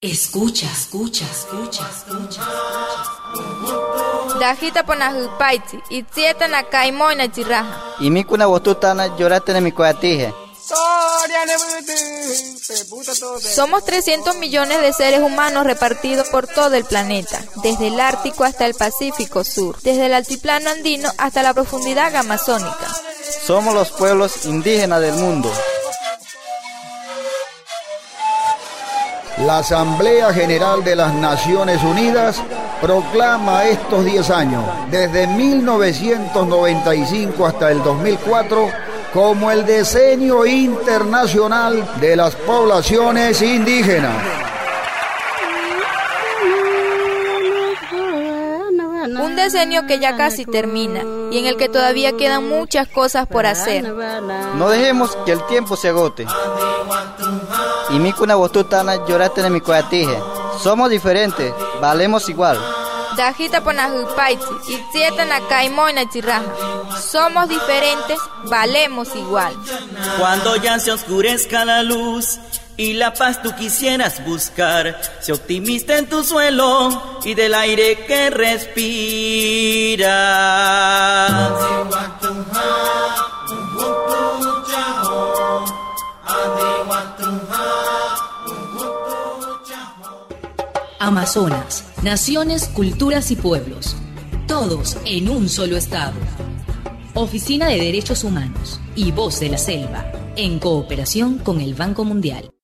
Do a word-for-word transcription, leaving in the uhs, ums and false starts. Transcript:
Escucha, escucha, escucha, escucha. Dajita ponahupaitzi, itzieta nakaimoina chirraja. Y mi kuna botutana llorate en mi coatije. Somos trescientos millones de seres humanos repartidos por todo el planeta, desde el Ártico hasta el Pacífico Sur, desde el altiplano andino hasta la profundidad amazónica. Somos los pueblos indígenas del mundo. La Asamblea General de las Naciones Unidas proclama estos diez años, desde mil novecientos noventa y cinco hasta el dos mil cuatro, como el Decenio Internacional de las Poblaciones Indígenas. Un decenio que ya casi termina y en el que todavía quedan muchas cosas por hacer. No dejemos que el tiempo se agote. Y mi kuna botutana llorate en mi coatije. Somos diferentes, valemos igual. Dajita ponahupaitzi, itzieta nakaimoina chirraja. Somos diferentes, valemos igual. Cuando ya se oscurezca la luz y la paz tú quisieras buscar, sé optimista en tu suelo y del aire que respiras. Amazonas, naciones, culturas y pueblos, todos en un solo estado. Oficina de Derechos Humanos y Voz de la Selva, en cooperación con el Banco Mundial.